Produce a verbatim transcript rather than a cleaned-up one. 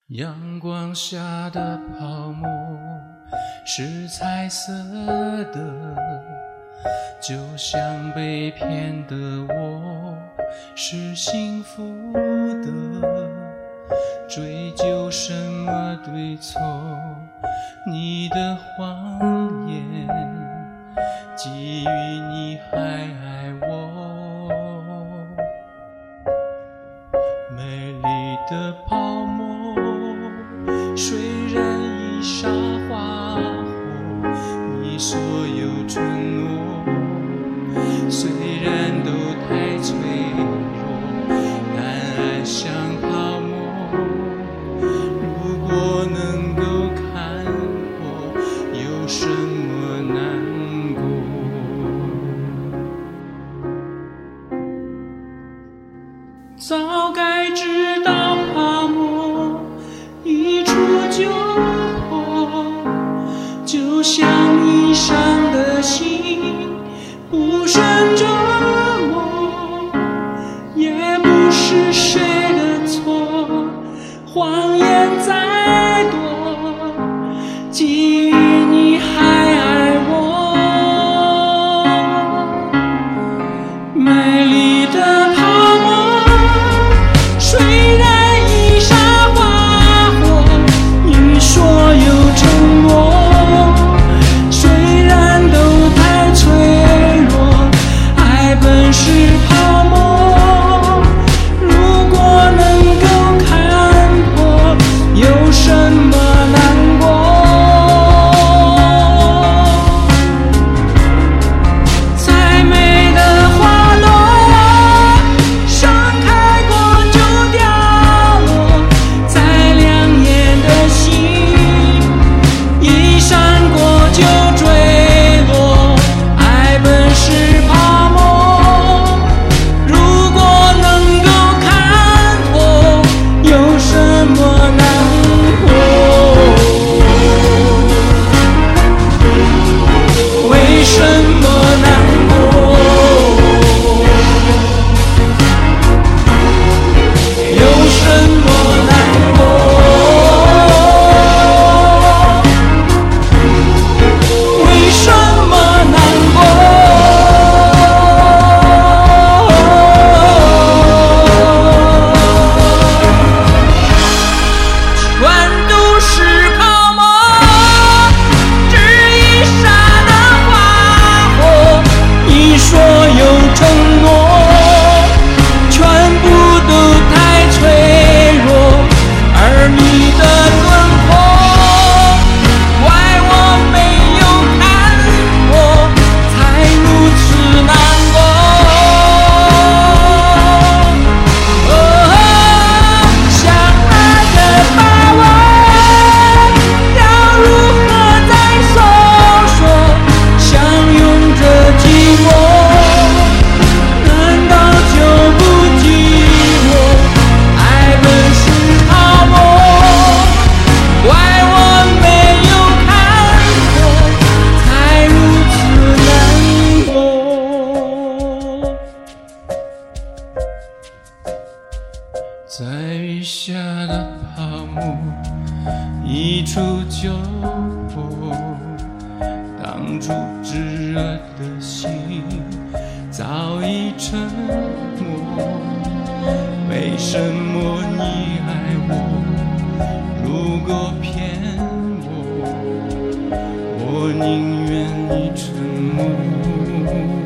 阳光下的泡沫是彩色的，就像被骗的我是幸福的。追究什么对错，你的谎言基于你还爱我。美丽的泡沫虽然已沙化后，你所有承诺虽然都太脆弱，但爱像泡沫，如果能够看破，有什么难过？早该知道泡沫一触就破，就像已伤的心不胜折磨，也不是谁的错，谎言再多，基于你还爱我。美丽的泡沫虽然已沙化后，你所有承诺虽然都太脆弱，爱本是泡沫，如果能够看破，有什么难过？再美的花落盛开过就掉落，再亮眼的星一闪过就坠落，爱本是泡沫，如果能够看破，有什么难过？为什么难过？有什么难过？为什么难过？全都是泡沫，只一刹的花火，你所有承诺全部都太脆弱，而你的轮廓怪我没有看破，才如此难过。哦，相爱的把握要如何再搜索，相拥着寂寞难道就不寂寞？爱本是泡沫，怪我没有看破，才如此难过。在雨下的泡沫一触就破，挡住炙热的心早已沉默。为什么你爱我？如果骗我，我宁愿你沉默。